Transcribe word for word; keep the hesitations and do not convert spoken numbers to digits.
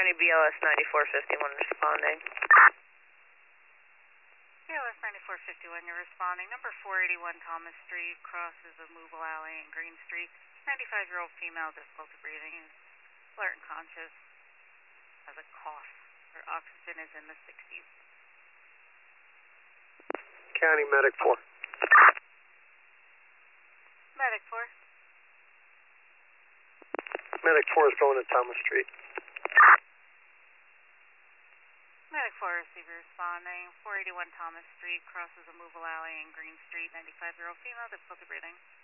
County B L S ninety-four fifty-one responding. B L S ninety-four fifty-one, you're responding. Number four eighty-one Thomas Street, crosses a movable alley and Green Street. ninety-five-year-old female, difficulty breathing, is alert and conscious, has a cough. Her oxygen is in the sixties. County Medic four. Medic four. Medic four is going to Thomas Street. Medic four, receiver responding. four eighty-one Thomas Street, crosses a movable alley and Green Street. ninety-five-year-old female, difficulty breathing.